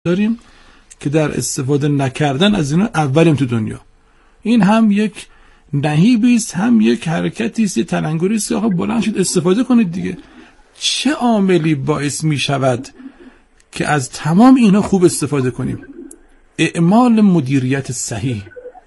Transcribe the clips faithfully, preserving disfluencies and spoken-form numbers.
داریم که در استفاده نکردن از اینا اولیم تو دنیا. این هم یک نهیبی است، هم یک حرکتی است، تلنگری است. آقا بلند شید استفاده کنید دیگه. چه عاملی باعث می شود که از تمام اینا خوب استفاده کنیم؟ اعمال مدیریت صحیح.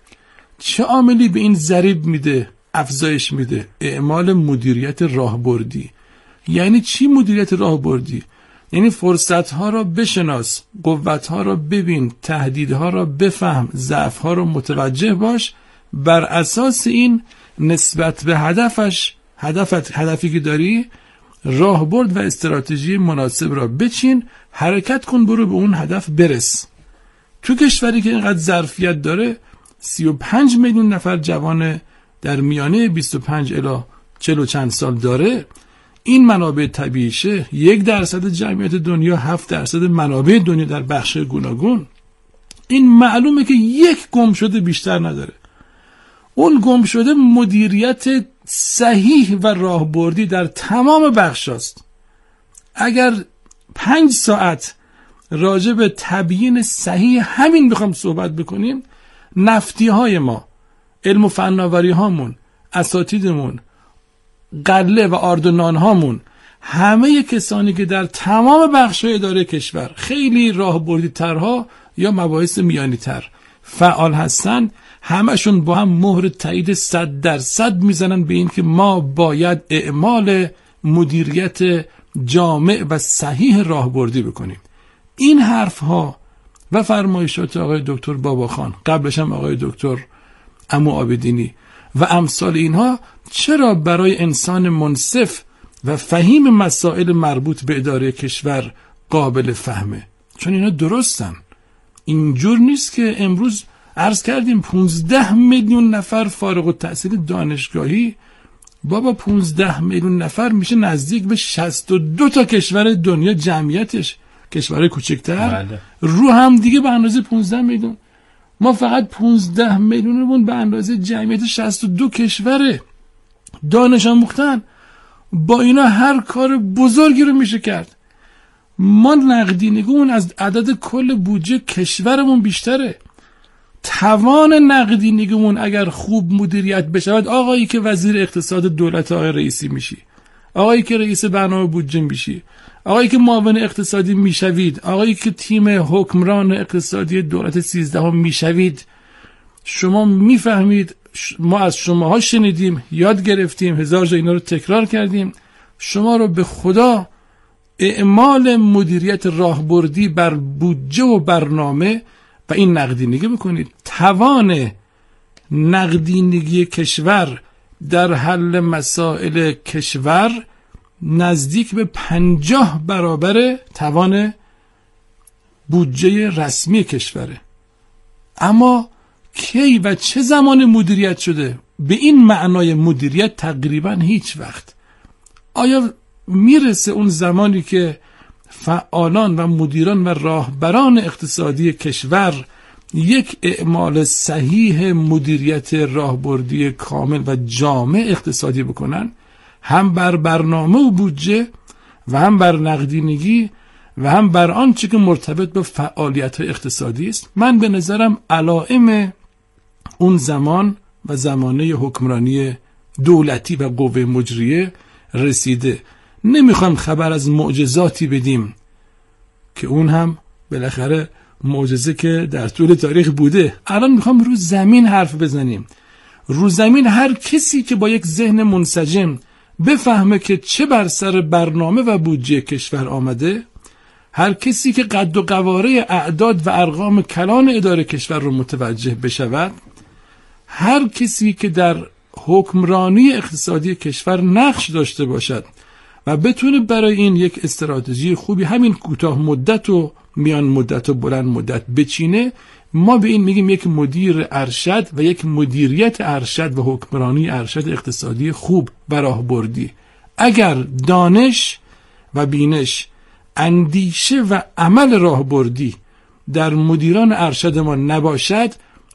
چه عاملی به این ضریب میده، افزایش میده؟ اعمال مدیریت راهبردی. یعنی چی مدیریت راهبردی؟ یعنی فرصت‌ها را بشناس، قوت‌ها را ببین، تهدیدها را بفهم، ضعف‌ها را متوجه باش، بر اساس این نسبت به هدفش هدفت هدفی که داری راهبرد و استراتژی مناسب را بچین، حرکت کن، برو به اون هدف برس. تو کشوری که اینقدر ظرفیت داره، سی و پنج میلیون نفر جوان در میانه بیست و پنج الی چهل و چند سال داره، این منابع طبیعیشه، یک درصد جمعیت دنیا، هفت درصد منابع دنیا در بخش گوناگون، این معلومه که یک گم شده بیشتر نداره. اون گم شده مدیریت صحیح و راهبردی در تمام بخش هست. اگر پنج ساعت راجع به تبیین صحیح همین بخوام صحبت بکنیم، نفتی های ما، علم و فناوری هامون، اساتیدمون، قله و آردنان هامون، همه کسانی که در تمام بخش‌های اداره کشور خیلی راهبردی ترها یا مباحث میانی تر فعال هستن، همشون با هم مهر تایید صد درصد میزنن به این که ما باید اعمال مدیریت جامع و صحیح راهبردی بکنیم. این حرف ها و فرمایشات آقای دکتر باباخان، قبلش هم آقای دکتر عمو عابدینی و امثال اینها، چرا برای انسان منصف و فهیم مسائل مربوط به اداره کشور قابل فهمه؟ چون اینا درستن. اینجور نیست که امروز عرض کردیم پونزده میلیون نفر فارغ التحصیل دانشگاهی، بابا پونزده میلیون نفر میشه نزدیک به شصت و دو تا کشور دنیا جمعیتش، کشورهای کوچکتر رو هم دیگه به اندازه پونزده میلیون. ما فقط پونزده میلیونمون به اندازه جمعیت شصت و دو کشوره. دانش آموختن با اینا هر کار بزرگی رو میشه کرد. ما نقدینگیمون از عدد کل بودجه کشورمون بیشتره. توان نقدینگیمون اگر خوب مدیریت بشود، آقایی که وزیر اقتصاد دولت آقای رئیسی میشی، آقایی که رئیس برنامه بودجه میشی، آقایی که معاون اقتصادی میشوید، آقایی که تیم حکمران اقتصادی دولت سیزدهم میشوید، شما میفهمید، ما از شماها شنیدیم، یاد گرفتیم، هزار جا اینا رو تکرار کردیم، شما رو به خدا اعمال مدیریت راهبردی بر بودجه و برنامه و این نقدینگی بکنید. توان نقدینگی کشور در حل مسائل کشور نزدیک به پنجاه برابر توان بودجه رسمی کشوره. اما کی و چه زمان مدیریت شده؟ به این معنای مدیریت تقریبا هیچ وقت. آیا میرسه اون زمانی که فعالان و مدیران و راهبران اقتصادی کشور یک اعمال صحیح مدیریت راهبردی کامل و جامع اقتصادی بکنن، هم بر برنامه و بودجه و هم بر نقدینگی و هم بر آنچه که مرتبط به فعالیت اقتصادی است؟ من به نظرم علائم اون زمان و زمانه حکمرانی دولتی و قوه مجریه رسیده. نمیخوام خبر از معجزاتی بدیم که اون هم بالاخره معجزه که در طول تاریخ بوده. الان میخوام رو زمین حرف بزنیم. رو زمین هر کسی که با یک ذهن منسجم بفهمه که چه بر سر برنامه و بودجه کشور آمده، هر کسی که قد و قواره اعداد و ارقام کلان اداره کشور رو متوجه بشود، هر کسی که در حکمرانی اقتصادی کشور نقش داشته باشد و بتونه برای این یک استراتژی خوبی همین کوتاه مدت و میان مدت و بلند مدت بچینه، ما به این میگیم یک مدیر ارشد و یک مدیریت ارشد و حکمرانی ارشد اقتصادی خوب و راهبردی. اگر دانش و بینش، اندیشه و عمل راهبردی در مدیران ارشد ما نباشد،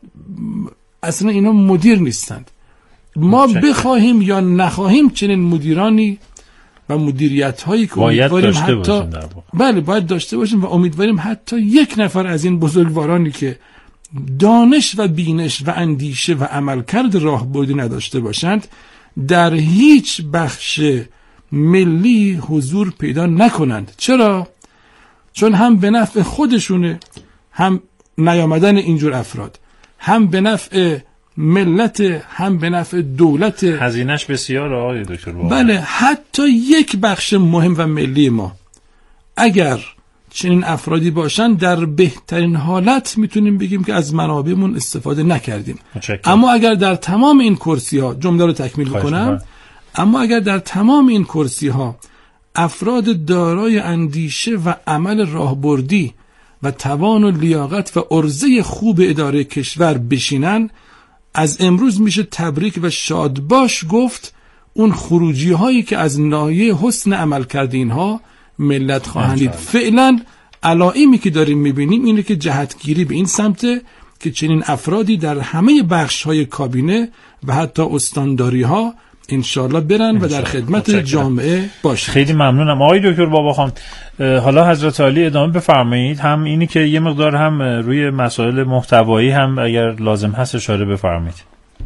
اصلا اینا مدیر نیستند. ما بخواهیم یا نخواهیم چنین مدیرانی و مدیریت هایی که امیدواریم حتی بله باید داشته باشیم و امیدواریم حتی یک نفر از این بزرگوارانی که دانش و بینش و اندیشه و عملکرد راهبردی نداشته باشند در هیچ بخش ملی حضور پیدا نکنند. چرا؟ چون هم به نفع خودشونه، هم نیامدن اینجور افراد، هم به نفع ملت، هم به نفع دولت. هزینه‌اش بسیار آقای دکتر بابا. بله، حتی یک بخش مهم و ملی ما اگر چنین افرادی باشن در بهترین حالت میتونیم بگیم که از منابعمون استفاده نکردیم. متشکرم. اما اگر در تمام این کرسی ها جمله رو تکمیل کنم، اما اگر در تمام این کرسی ها افراد دارای اندیشه و عمل راهبردی و توان و لیاقت و عرضه خوب اداره کشور بشینن، از امروز میشه تبریک و شادباش گفت اون خروجی هایی که از ناحیه حسن عمل کرده اینها ملت خواهند دید. فعلا علائمی که داریم میبینیم اینه که جهتگیری به این سمته که چنین افرادی در همه بخش های کابینه و حتی استانداری ها انشالله برن و در خدمت جامعه باشن. خیلی ممنونم آقای دکتر باباخان. حالا حضرت عالی ادامه بفرمایید، هم اینی که یه مقدار هم روی مسائل محتوایی هم اگر لازم هست اشاره بفرمایید.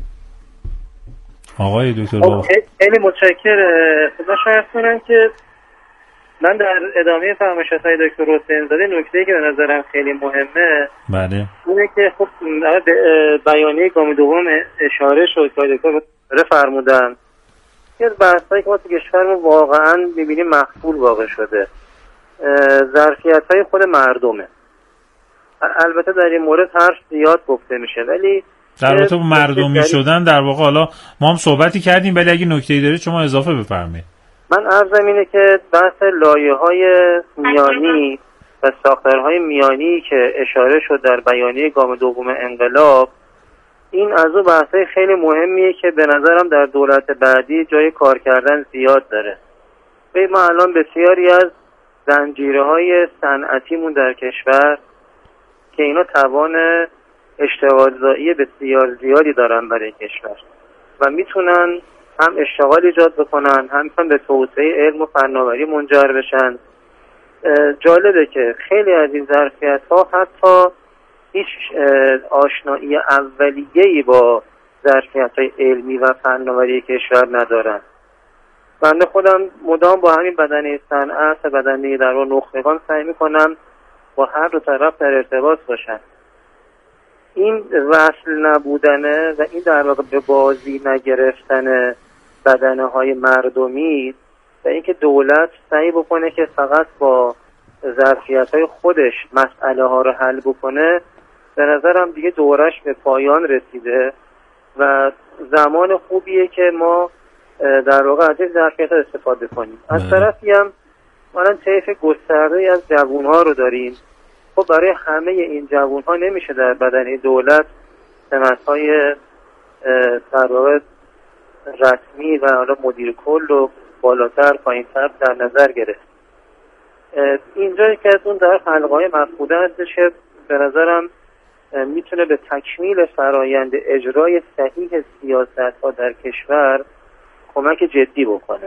آقای دکتر باباخان خیلی متشکرم. خدا شاید کنم که من در ادامه فرمایشات‌های دکتر حسین زاده نکته‌ای که به نظرم خیلی مهمه بله اینه که خب بیانیه گام دوم اشاره شد که دکتر فرمودن که بحثایی که ما تو کشورمون واقعا می‌بینیم مخفول واقع شده، ظرفیت‌های خود مردمه. البته در این مورد حرف زیاد گفته میشه، ولی در رابطه با مردمی شدن در واقع حالا ما هم صحبتی کردیم، ولی اگه نکته‌ای دارید شما اضافه بفرمایید. من عرضم اینه که بحث لایه‌های میانی و ساختارهای میانی که اشاره شد در بیانیه گام دوم انقلاب، این از اون بحثای خیلی مهمیه که به نظرم در دولت بعدی جای کار کردن زیاد داره. ببین ما الان بسیاری از زنجیره‌های صنعتیمون در کشور که اینا توان اشتغالزایی بسیار زیادی دارن برای کشور و میتونن هم اشتغال ایجاد بکنن، هم میتونن به توسعه علم و فناوری منجر بشن. جالبه که خیلی از این ظرفیت‌ها حتی هیچ آشنایی اولیه‌ای با ظرفیت‌های علمی و فناوری کشور ندارن. بنده خودم مدام با همین بدنه صنعت و بدنه در واقع نخبگان سعی میکنم با هر دو طرف در ارتباط باشن. این وصل نبودنه و این در واقع به بازی نگرفتن بدنه های مردمی و اینکه دولت سعی بکنه که فقط با ظرفیت های خودش مسئله ها رو حل بکنه، به نظرم دیگه دورش به پایان رسیده و زمان خوبیه که ما در واقع از این ظرفیت ها استفاده کنیم. از طرفی هم الان طیف گسترده از جوون ها رو داریم. خب برای همه این جوون ها نمیشه در بدنه دولت سمت های در واقع رسمی و حالا مدیر کل و بالاتر پایینتر در نظر گرفت. اینجایی که اون در حلقه های مفقوده هستش که به نظرم میتونه به تکمیل فرایند اجرای صحیح سیاست ها در کشور کمک جدی بکنه.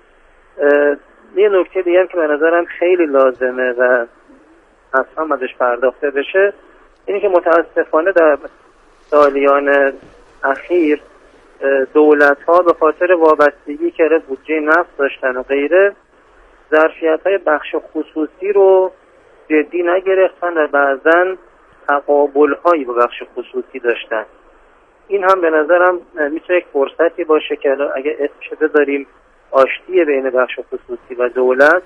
یه نکته دیگه هم که به نظرم خیلی لازمه و اصلا ازش پرداخته بشه اینی که متاسفانه در سالیان اخیر دولت ها به خاطر وابستگی که به بودجه نفت داشتن و غیره ظرفیت های بخش خصوصی رو جدی نگرفتن و بعضن تقابل هایی با بخش خصوصی داشتن. این هم به نظرم میتونه یک فرصتی باشه که اگه اسمش بذاریم آشتی بین بخش خصوصی و دولت،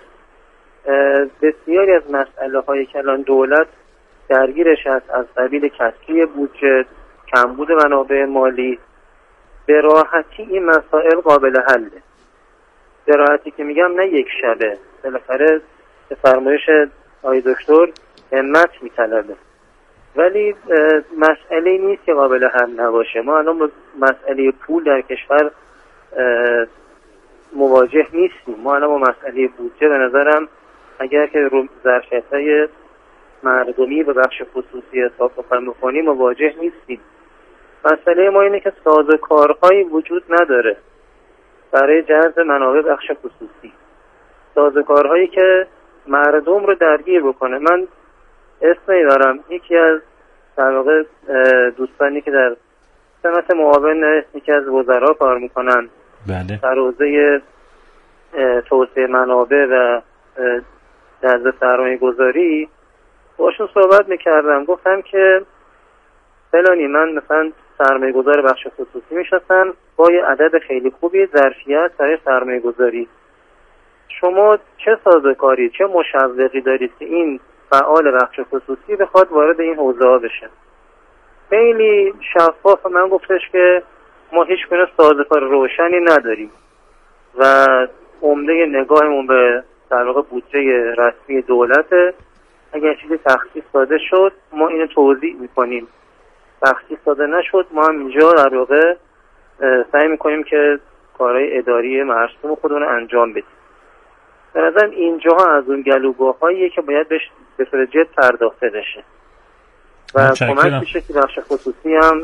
بسیاری از مسئله هایی که الان دولت درگیرش هست از قبیل کسری بودجه، کمبود منابع مالی، به راحتی این مسائل قابل حله. به راحتی که میگم نه یک شبه، بالاخره به فرمایش آقای دکتر همت میطلبه، ولی مسئله نیست که قابل حل نباشه. ما الان با مسئله پول در کشور مواجه نیستیم. ما الان با مسئله بودجه به نظرم اگر که ظرفیت‌های مردمی به بخش خصوصی حساب بکنیم مواجه نیستیم. مسئله ما اینه که سازوکارهایی وجود نداره برای جذب منابع بخش خصوصی. سازوکارهایی که مردم رو درگیر بکنه. من اسمی دارم، یکی از در واقع دوستانی که در سمت معاون یکی از وزرا کار میکنن بله. در حوزه توسعه منابع و جذب سرمایه گذاری باشون صحبت میکردم. گفتم که فلانی من مثلا سرمایه گذار بخش خصوصی میشناسم با یه عدد خیلی خوبی ظرفیت برای سرمایه گذاری، شما چه سازوکاری چه مشوقی دارید که این فعال بخش خصوصی بخواد وارد این حوزه ها بشه؟ خیلی شفاف من گفتش که ما هیچ گونه سازوکار روشنی نداریم و عمده نگاهمون به در واقع بودجه رسمی دولته. اگر چیزی تخصیص داده شد ما اینو توضیح میکنیم، تخصیص داده نشد ما هم اینجا در واقع سعی میکنیم که کارهای اداری مرسوم خودمون انجام بدیم. به نظرم اینجاها از اون گلوگاه‌هاییه که باید بهش به صورت جد پرداخته بشه و کمک میشه که بخش خصوصی هم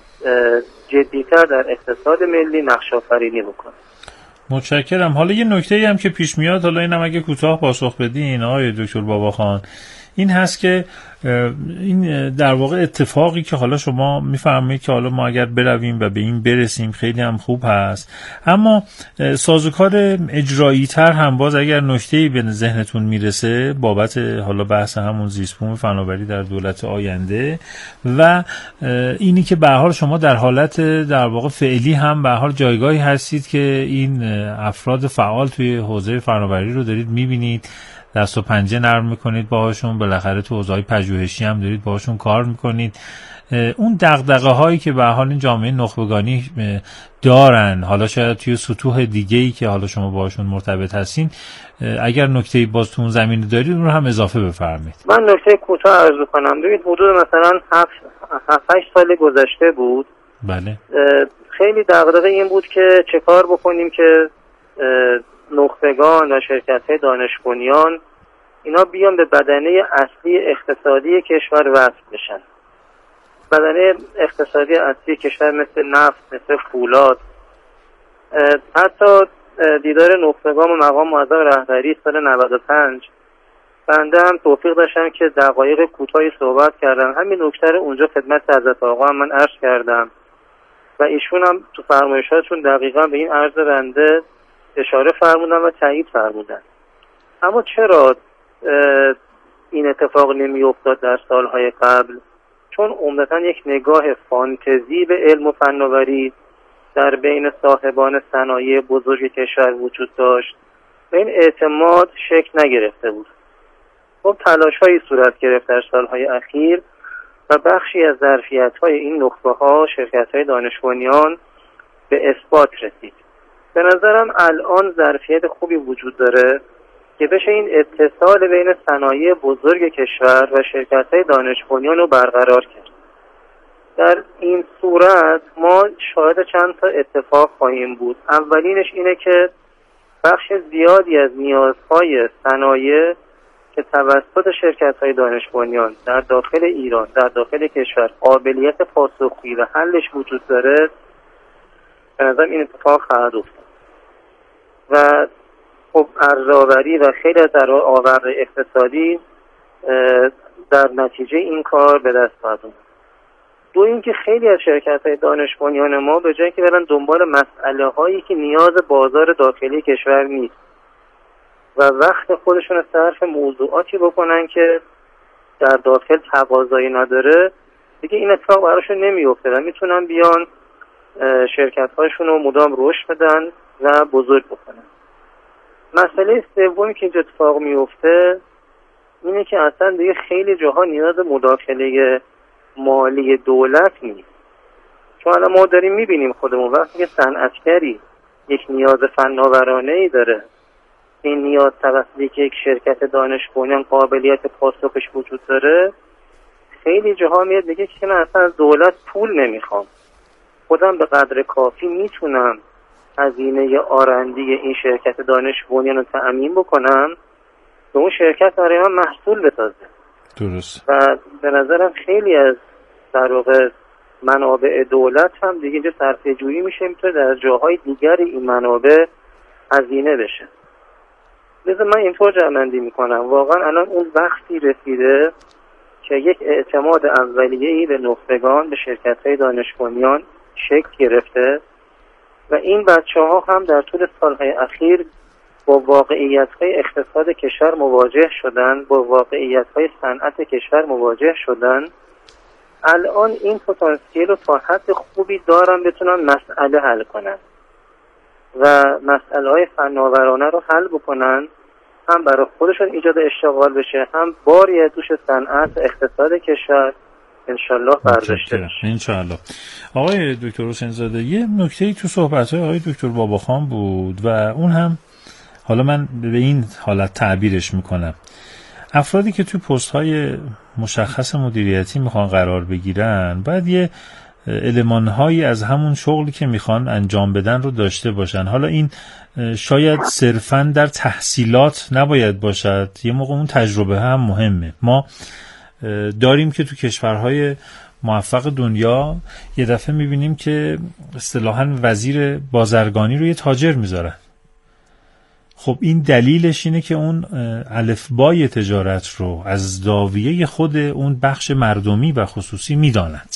جدی‌تر در اقتصاد ملی نقش آفرینی بکنه. متشکرم. حالا یه نکته‌ای هم که پیش میاد، حالا اینم اگه کوتاه پاسخ بدین آقای دکتر باباخان، این هست که این در واقع اتفاقی که حالا شما میفرمایید که حالا ما اگر برویم و به این برسیم خیلی هم خوب هست، اما سازوکار اجرایی تر هم باز اگر نکته‌ای به ذهنتون میرسه بابت حالا بحث همون زیست بوم فناوری در دولت آینده و اینی که به هر حال شما در حالت در واقع فعلی هم به هر حال جایگاهی هستید که این افراد فعال توی حوزه فناوری رو دارید میبینید، دست و پنجه نرم میکنید باهاشون، بالاخره تو حوزه‌های پژوهشی هم دارید باهاشون کار میکنید، اون دغدغه هایی که به حال این جامعه نخبگانی دارن، حالا شاید توی سطوح دیگه‌ای که حالا شما باهاشون مرتبط هستین، اگر نکته‌ای باز تو اون زمینه دارید اون رو هم اضافه بفرمایید. من نکته کوتاه عرض کنم. ببینید حدود مثلا هفت هشت سال گذشته بود. بله. خیلی دغدغه این بود که چه کار بکنیم که نخبگان و شرکت‌های دانش بنیان اینا بیان به بدنه اصلی اقتصادی کشور وصل بشن. بدنه اقتصادی اصلی کشور مثل نفت، مثل فولاد، حتی دیدار نخبگان و مقام معظم رهبری سال نود و پنج بنده هم توفیق داشتم که دقایق کوتاهی صحبت کردم. همین نکته رو اونجا خدمت حضرت آقا هم من عرض کردم و ایشون هم تو فرمایشاتشون دقیقاً به این عرض بنده اشاره فرمودن و تایید فرمودن. اما چرا این اتفاق نمی افتاد در سالهای قبل؟ چون عمدتاً یک نگاه فانتزی به علم و فناوری در بین صاحبان صنایع بزرگ کشور وجود داشت و این اعتماد شکل نگرفته بود. خب تلاش‌هایی صورت گرفت در سالهای اخیر و بخشی از ظرفیت‌های این نخبه‌ها، شرکت‌های دانش بنیان به اثبات رسید. به نظرم الان ظرفیت خوبی وجود داره که بشه این اتصال بین صنایع بزرگ کشور و شرکت‌های دانش بنیان رو برقرار کرد. در این صورت ما شاهد چند تا اتفاق خواهیم بود. اولینش اینه که بخش زیادی از نیازهای صنایع که توسط شرکت‌های دانش بنیان در داخل ایران، در داخل کشور قابلیت پاسخگویی و حلش وجود داره، به نظرم این اتفاق خواهد افتاد و خب ارزآوری و خیلی از آورد اقتصادی در نتیجه این کار به دست خواهد اومد. دو اینکه خیلی از شرکت‌های دانش بنیان ما به جای که برن دنبال مسئله‌هایی که نیاز بازار داخلی کشور نیست و وقت خودشون رو صرف موضوعاتی بکنن که در داخل تقاضایی نداره، دیگه این اتفاق براشون نمیفته و میتونن بیان شرکت‌هاشون رو مدام رشد بدن و بزرگ بکنن. مسئله سومی که اینجا اتفاق میفته اینه که اصلا دیگه خیلی جاها نیاز مداخله مالی دولت نیست. چون الان ما داریم میبینیم خودمون وقتی که صنعتگری یک نیاز فناورانه‌ای داره، این نیاز توسط یک شرکت دانش بنیان قابلیت پاسخش وجود داره، خیلی جاها میاد دیگه که من اصلا از دولت پول نمیخوام، خودم به قدر کافی میتونم هزینه آرندی این شرکت دانش بنیان رو تأمین بکنم که اون شرکت برای من محصول بسازه. درست. و به نظرم خیلی از در واقع منابع دولت هم دیگه اینجا صرفه جویی میشه، میتونه در جاهای دیگر این منابع هزینه بشه. لذا من اینطور جمع‌بندی میکنم واقعا الان اون وقتی رسیده که یک اعتماد اولیه‌ای به نخبگان، به شرکت‌های دانش بنیان شکل گرفته و این بچه‌ها هم در طول سالهای اخیر با واقعیت‌های اقتصاد کشور مواجه شدن، با واقعیت‌های صنعت کشور مواجه شدن. الان این پتانسیل رو تا حد خوبی دارن بتونن مسئله حل کنن و مسئله‌های فناورانه رو حل بکنن، هم برای خودشون ایجاد اشتغال بشه، هم باری دوش صنعت اقتصاد کشور انشالله برداشته بشه. انشالله. آقای دکتر حسین زاده، یه نکته‌ای تو صحبت‌های آقای دکتر باباخان بود و اون هم حالا من به این حالت تعبیرش میکنم. افرادی که توی پست‌های مشخص مدیریتی میخوان قرار بگیرن باید یه المان‌هایی از همون شغلی که میخوان انجام بدن رو داشته باشن. حالا این شاید صرفاً در تحصیلات نباید باشد، یه موقع اون تجربه هم مهمه. ما داریم که تو کشورهای موفق دنیا یه دفعه میبینیم که اصطلاحاً وزیر بازرگانی رو یه تاجر میذارن. خب این دلیلش اینه که اون الفبای تجارت رو از زاویه خود اون بخش مردمی و خصوصی میداند.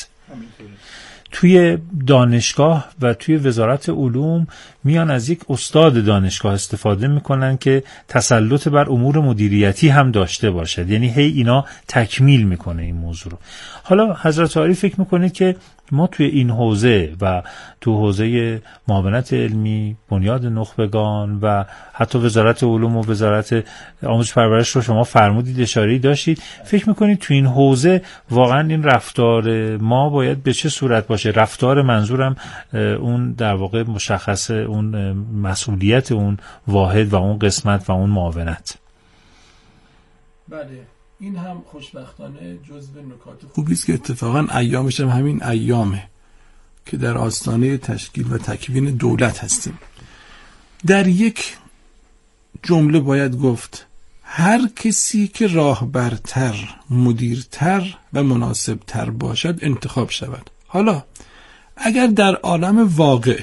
توی دانشگاه و توی وزارت علوم میان از یک استاد دانشگاه استفاده میکنن که تسلط بر امور مدیریتی هم داشته باشد، یعنی هی اینا تکمیل میکنه این موضوع رو. حالا حضرت عالی فکر میکنید که ما توی این حوزه و تو حوزه معاونت علمی، بنیاد نخبگان و حتی وزارت علوم و وزارت آموزش پرورش رو شما فرمودید اشاره‌ای داشتید، فکر میکنید تو این حوزه واقعا این رفتار ما باید به چه صورت باشه؟ رفتار منظورم اون در واقع مشخص اون مسئولیت اون واحد و اون قسمت و اون معاونت. بله، این هم خوشبختانه جزو نکات خوبی است که اتفاقا ایامش هم همین ایامه که در آستانه تشکیل و تکوین دولت هستیم. در یک جمله باید گفت هر کسی که راهبرتر، مدیرتر و مناسبتر باشد انتخاب شود. حالا اگر در عالم واقع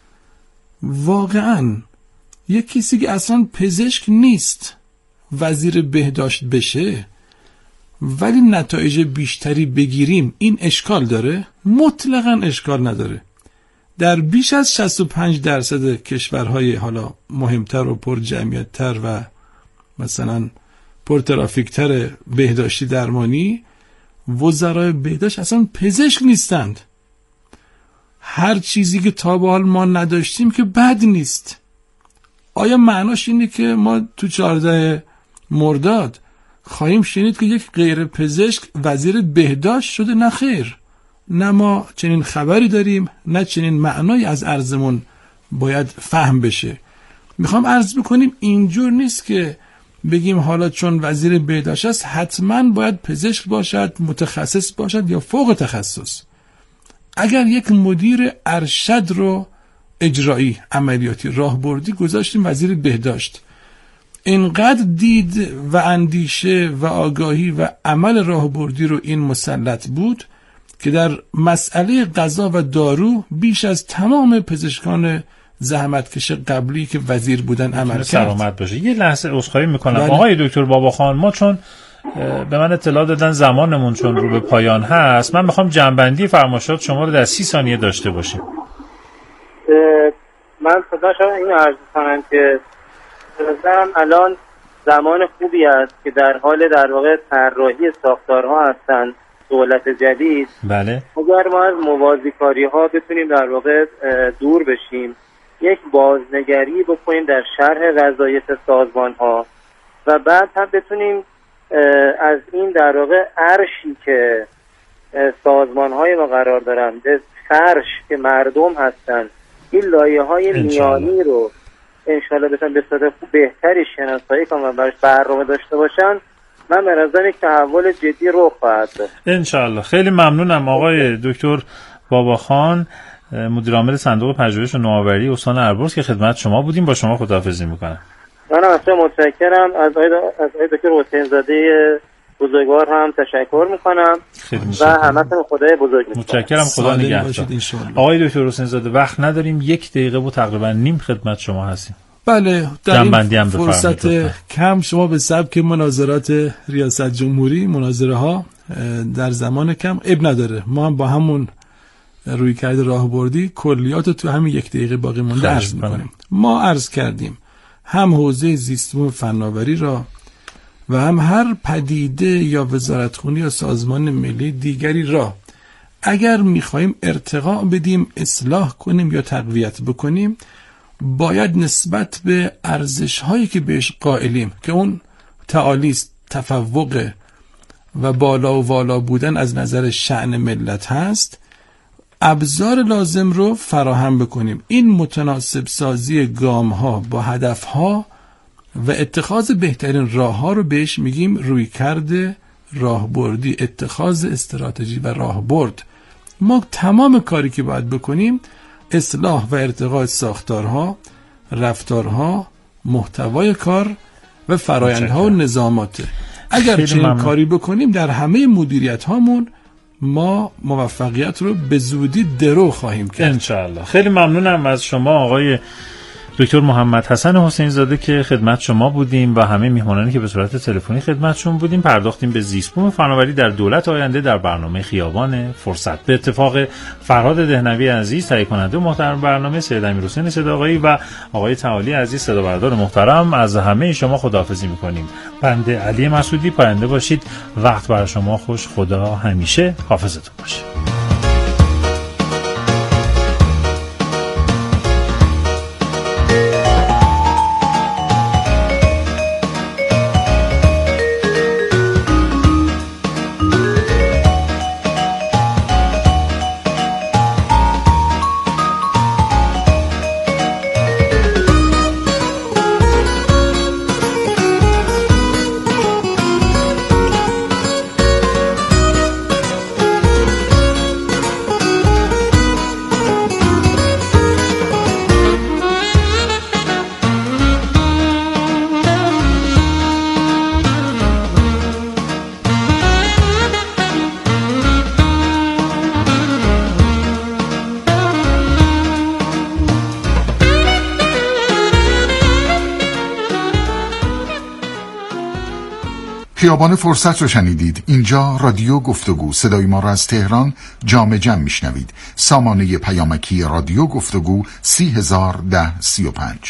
واقعا یک کسی که اصلا پزشک نیست وزیر بهداشت بشه ولی نتایج بیشتری بگیریم، این اشکال داره؟ مطلقاً اشکال نداره. در بیش از شصت و پنج درصد کشورهای حالا مهمتر و پر جمعیت‌تر و مثلا پر ترافیکتر بهداشتی درمانی وزرای بهداشت اصلا پزشک نیستند. هر چیزی که تا به حال ما نداشتیم که بد نیست. آیا معناش اینه که ما تو چهارده مرداد خواهیم شنید که یک غیر پزشک وزیر بهداشت شده؟ نه خیر، نه ما چنین خبری داریم، نه چنین معنایی از عرضمون باید فهم بشه. میخوام عرض بکنیم اینجور نیست که بگیم حالا چون وزیر بهداشت است حتما باید پزشک باشد، متخصص باشد یا فوق تخصص. اگر یک مدیر ارشد رو اجرایی، عملیاتی، راهبردی گذاشتیم وزیر بهداشت، اینقدر دید و اندیشه و آگاهی و عمل راهبردی رو این مسلط بود که در مسئله غذا و دارو بیش از تمام پزشکان زحمتکش قبلی که وزیر بودن عمل کرد. سلامت باشه. یه لحظه عذرخواهی میکنم بله. آقای دکتر باباخان، ما چون به من اطلاع دادن زمانمون چون رو به پایان هست، من میخوام جنبندی فرمایشات شما رو در سی ثانیه داشته باشیم. من خداشم این عرض کنم که نظرم الان زمان خوبی است که در حال در واقع طراحی ساختارها هستند دولت جدید. بله. اگر ما از موازیکاری ها بتونیم در واقع دور بشیم، یک بازنگری بکنیم در شرح وظایف سازمان ها و بعد هم بتونیم از این در واقع عرشی که سازمان های ما قرار دارن، فرش که مردم هستن، این لایه های میانی رو انشالله بتونن به صورت بهتری شناسایی کنن و براش برنامه داشته باشن، من به نظرم یک تحول جدی رخ خواهد داد. انشالله. خیلی ممنونم آقای دکتر باباخان، مدیر عامل صندوق پژوهش و نوآوری استان البرز که خدمت شما بودیم. با شما خداحافظی میکنم. من اصلا متشکرم. از آقای دکتر حسین زاده بزرگوار هم تشکر میکنم و همتون خدای بزرگ میکنم. متشکرم. خدا نگهدار. آقای دکتر حسین زاده، وقت نداریم، یک دقیقه و تقریبا نیم خدمت شما هستیم. بله، در این فرصت کم شما به سبک مناظرات ریاست جمهوری، مناظره ها در زمان کم اب نداره، ما هم با همون روی کرده راهبردی کلیات تو همین یک دقیقه باقی مونده عرض میکنیم. ما عرض کردیم هم حوزه زیستبوم فناوری را و هم هر پدیده یا وزارتخونه یا سازمان ملی دیگری را اگر میخوایم ارتقا بدیم، اصلاح کنیم یا تقویت بکنیم، باید نسبت به ارزش هایی که بهش قائلیم که اون تعالی است، تفوق و بالا و والا بودن از نظر شأن ملت هست، ابزار لازم رو فراهم بکنیم. این متناسب سازی گام ها با هدف ها و اتخاذ بهترین راه ها رو بهش میگیم روی کرده راهبردی، اتخاذ استراتژی و راهبرد. ما تمام کاری که باید بکنیم اصلاح و ارتقاء ساختارها، رفتارها، محتوای کار و فرایندها و نظاماته. اگر چنین کاری بکنیم در همه مدیریت هامون ما موفقیت رو به زودی درو خواهیم کرد انشاءالله. خیلی ممنونم از شما آقای دکتر محمد حسن حسین زاده که خدمت شما بودیم و همه میهمانانی که به صورت تلفنی خدمتشون بودیم. پرداختیم به زیستبوم فناوری در دولت آینده در برنامه خیابان فرصت. به اتفاق فرهاد دهنوی عزیز تهیه کننده محترم برنامه، سید امیرحسین صداقایی و آقای تعالی عزیز صدا بردار محترم، از همه شما خداحافظی میکنیم. بنده علی مسعودی، پاینده باشید. وقت برای شما خوش. خدا همیشه حافظتون باشه. خیابان فرصت رو شنیدید. اینجا رادیو گفتگو، صدای ما را از تهران جام جم میشنوید. سامانه پیامکی رادیو گفتگو سی هزار ده سی و پنج.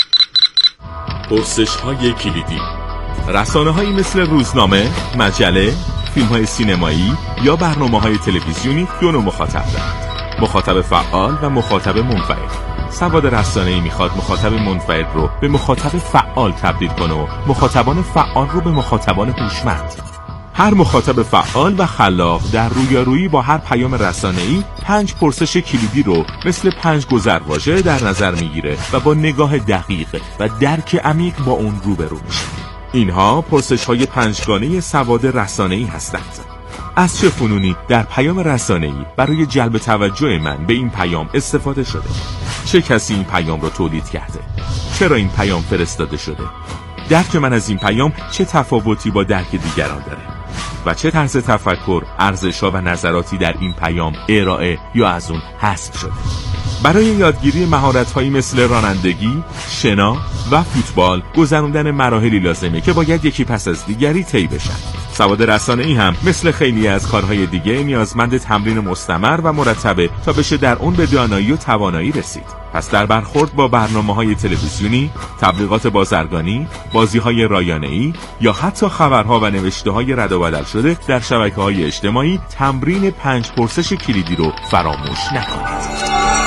پرسش های کلیدی. رسانه هایی مثل روزنامه، مجله، فیلم های سینمایی یا برنامه های تلویزیونی دو نوع مخاطب دارند: مخاطب فعال و مخاطب منفعل. سواد رسانه‌ای میخواد مخاطب منفعل رو به مخاطب فعال تبدیل کنه و مخاطبان فعال رو به مخاطبان هوشمند. هر مخاطب فعال و خلاق در رویارویی با هر پیام رسانه‌ای پنج پرسش کلیدی رو مثل پنج گذرواژه در نظر میگیره و با نگاه دقیق و درک عمیق با اون روبرو میشه. اینها پرسش‌های پنجگانه سواد رسانه‌ای هستند. از چه فنونی در پیام رسانه‌ای برای جلب توجه من به این پیام استفاده شده؟ چه کسی این پیام را تولید کرده؟ چرا این پیام فرستاده شده؟ درک من از این پیام چه تفاوتی با درک دیگران داره؟ و چه طرز تفکر، ارزش‌ها و نظراتی در این پیام ارائه یا از اون حذف شده؟ برای یادگیری مهارت‌هایی مثل رانندگی، شنا و فوتبال گذراندن مراحلی لازمه که باید یکی پس از دیگری طی بشن. سواد رسانه‌ای هم مثل خیلی از کارهای دیگه نیازمند تمرین مستمر و مرتبه تا بشه در اون به دانایی و توانایی رسید. پس در برخورد با برنامه‌های تلویزیونی، تبلیغات بازرگانی، بازی‌های رایانه‌ای یا حتی خبرها و نوشته‌های رد و بدل شده در شبکه‌های اجتماعی، تمرین پنج پرسش کلیدی رو فراموش نکنید.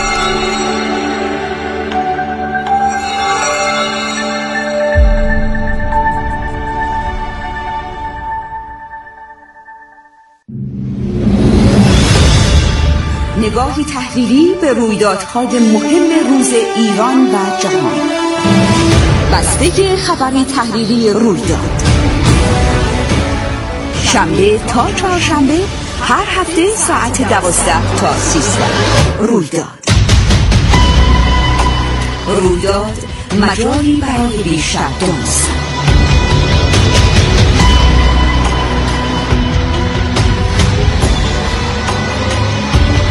نگاهی تحلیلی به رویدادهای مهم روز ایران و جهان. بسته خبری تحلیلی رویداد. شنبه تا چهارشنبه هر هفته ساعت دوازده تا سیزده. رویداد. رویداد مجالی برای بیشتر دانستن.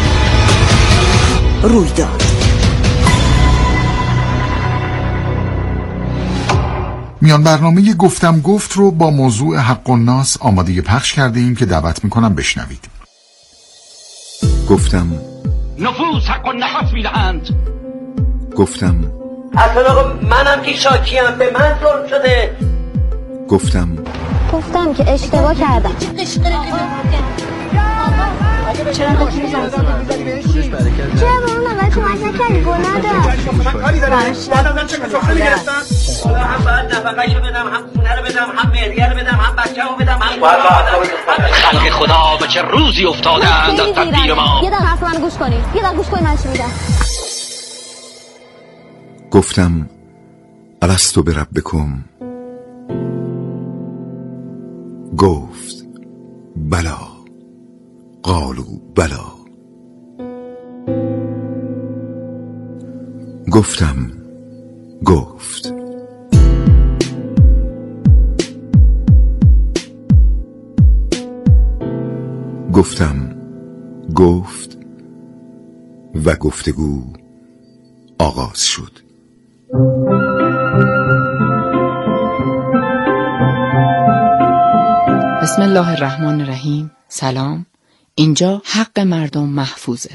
رویداد. میان برنامه گفتم گفت رو با موضوع حق الناس آماده پخش کرده ایم که دعوت میکنم بشنوید. گفتم نفوس حق النفس میدهند. گفتم اصلا آقا منم که شاکیم، به من ظلم شده. گفتم گفتم که اشتباه کردم. چرا با اون اول کمک نکردی؟ گناه داشت. من کاری دارم. بعدم چه کسافه میگرفتن؟ هم باید نفقهشو بدم، هم خونه رو بدم، هم مهریه رو بدم، هم بچه‌مو بدم، هم خلق خدا به چه روزی افتادند از تدبیر ما. یه دقیقه حرف من گوش کنی. یه دقیقه گوش کنی من چی میگم. گفتم الستو بربکم. گفت بلا. قالوا بلا. گفتم گفت. گفتم گفت و گفتگو آغاز شد. بسم الله الرحمن الرحیم. سلام. اینجا حق مردم محفوظه.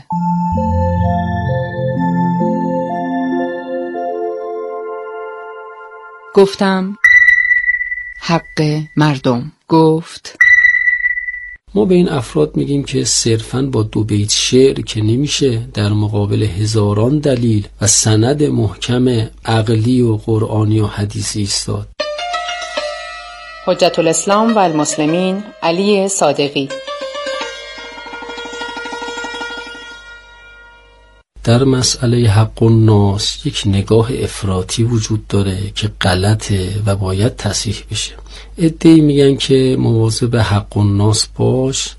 گفتم حق مردم. گفت ما به این افراد میگیم که صرفاً با دو بیت شعر که نمیشه در مقابل هزاران دلیل و سند محکم عقلی و قرآنی و حدیثی ایستاد. حجت الاسلام و المسلمین علی صادقی. در مسئله حق الناس یک نگاه افراطی وجود داره که غلطه و باید تصحیح بشه. عده‌ای میگن که مواظب حق الناس باش،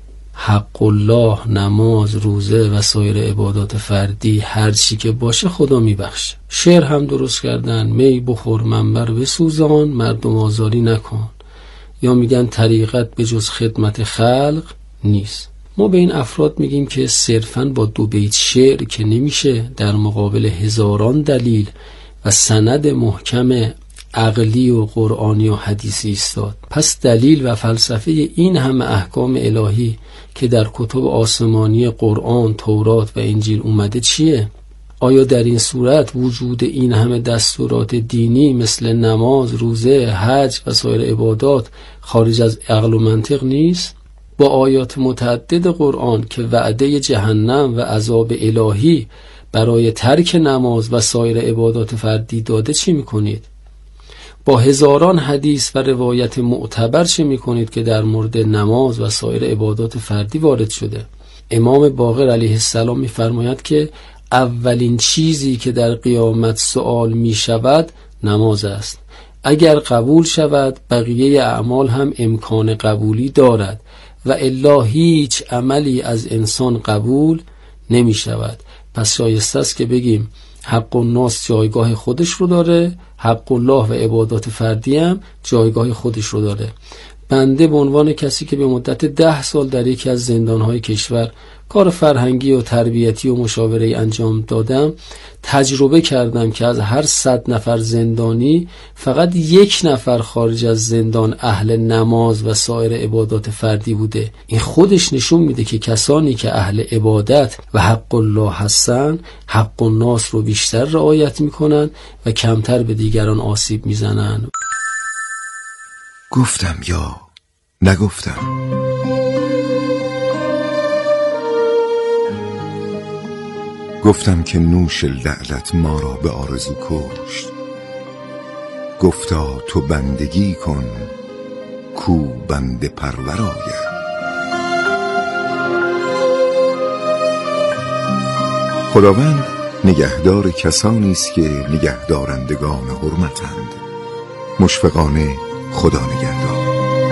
حق الله، نماز، روزه و سایر عبادات فردی هر چی که باشه خدا میبخشه. شعر هم درست کردن، می بخور منبر بسوزان، مردم آزاری نکن. یا میگن طریقت به جز خدمت خلق نیست. ما به این افراد میگیم که صرفاً با دو بیت شعر که نمیشه در مقابل هزاران دلیل و سند محکم عقلی و قرآنی و حدیثی ایستاد. پس دلیل و فلسفه این همه احکام الهی که در کتب آسمانی قرآن، تورات و انجیل اومده چیه؟ آیا در این صورت وجود این همه دستورات دینی مثل نماز، روزه، حج و سایر عبادات خارج از عقل و منطق نیست؟ با آیات متعدد قرآن که وعده جهنم و عذاب الهی برای ترک نماز و سایر عبادات فردی داده چی میکنید؟ با هزاران حدیث و روایت معتبر چه میکنید که در مورد نماز و سایر عبادات فردی وارد شده؟ امام باقر علیه السلام میفرماید که اولین چیزی که در قیامت سؤال میشود نماز است. اگر قبول شود بقیه اعمال هم امکان قبولی دارد و الا هیچ عملی از انسان قبول نمی شود. پس شایسته است که بگیم حق الناس جایگاه خودش رو داره، حق الله و عبادات فردی هم جایگاه خودش رو داره. بنده به عنوان کسی که به مدت ده سال در یکی از زندانهای کشور کار فرهنگی و تربیتی و مشاوره انجام دادم، تجربه کردم که از هر صد نفر زندانی فقط یک نفر خارج از زندان اهل نماز و سایر عبادات فردی بوده. این خودش نشون میده که کسانی که اهل عبادت و حق الله هستن حق الناس رو بیشتر رعایت میکنن و کمتر به دیگران آسیب میزنن. گفتم یا نگفتم. گفتم که نوش لعلت ما را به آرزو کشت. گفتا تو بندگی کن کو بنده پرورایه. خداوند نگهدار کسانی است که نگهدارندگان حرمتند. مشفقانه خدا نگهدار.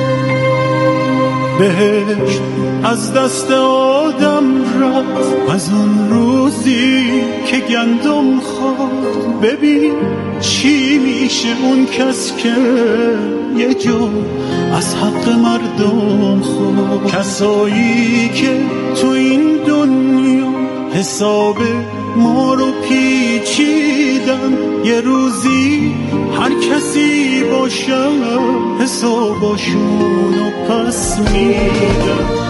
بهشت از دست آدم رفت از اون روزی که گندم خورد. ببین چی میشه اون کس که یه جو از حق مردم خورد. کسایی که تو این دنیا حساب ما رو پیچیدن، یه روزی هر کسی باشه حساباشونو پس میدم.